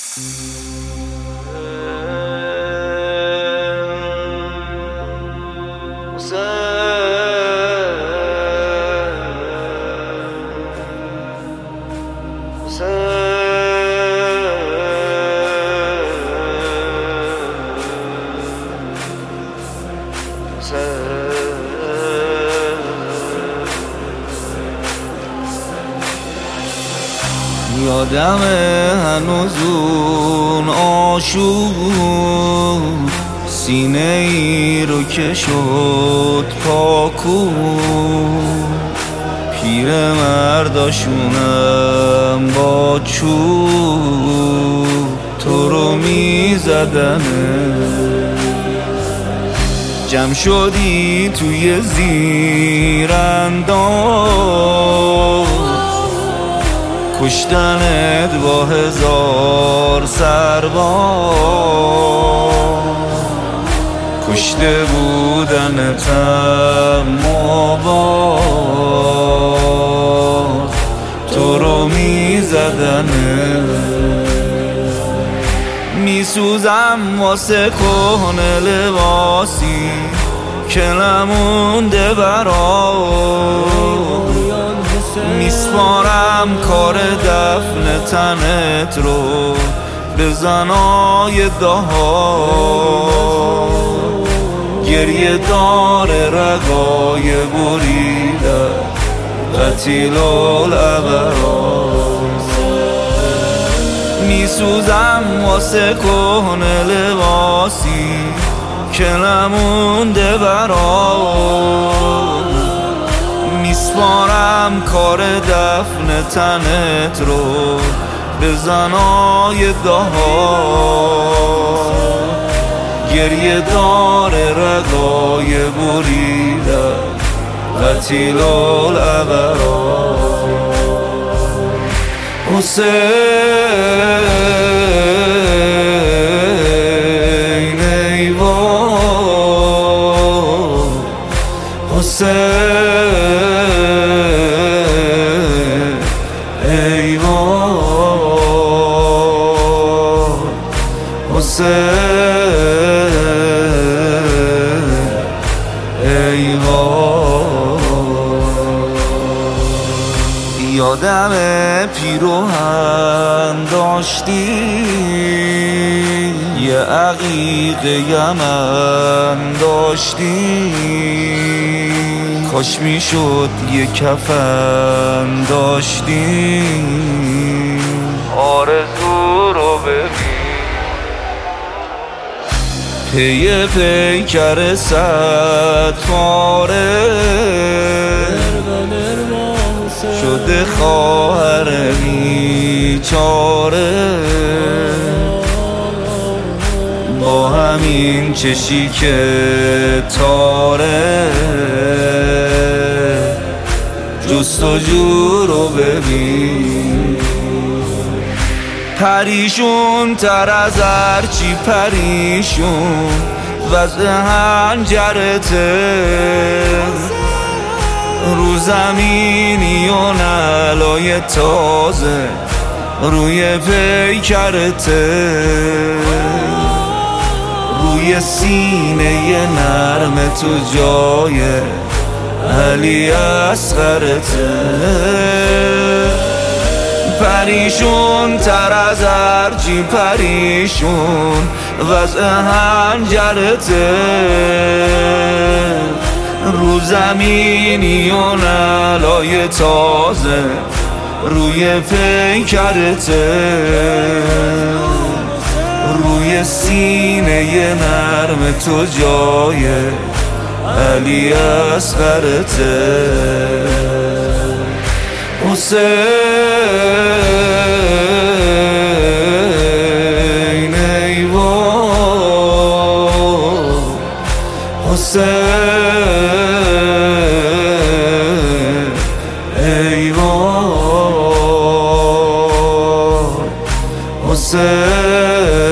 یادم هنوز اون آشوب، سینه ای رو که شد پاکو، پیر مرداشونم با چوب تو رو می زدنه. جمع شدی توی زیرانداز، کشتنت با 1000 سرباز، کشته بودنتم باز تو رو می زدنه. می سوزم واسه کهنه لباسی که نمونده برات، میسپارم کار دفن تنت رو به زنای دهات. گریه داره رگای بریده قتیل العبرات. میسوزم واسه کهنه لباسی که نمونده برات، میسپارم کار دفن تنت رو به زنای دهات. گریه داره رگای بریده قتیل العبرات. حسین ای وای، حسین ای وای، حسین ای وای. یادم پیروهن داشتی، یه عقیقه یمن داشتی، کاش میشد یه کفن داشتی. آرزو رو ببین پی پیکر ستاره، شده خواهر بیچاره، با همین چشی که تاره. جستجو رو ببین پریشون تر از هرچی پریشون وضع هنجرته. رو زمینی و نلای تازه روی پیکرته، روی سینه نرم تو جای علی اصغرته. پریشون تر از هرچی پریشون وضع هنجرته، رو زمینی و نلای تازه روی پیکرته، روی سینه نرم تو جای علی اصغرته. حسین ای وای، حسین ای وای، حسین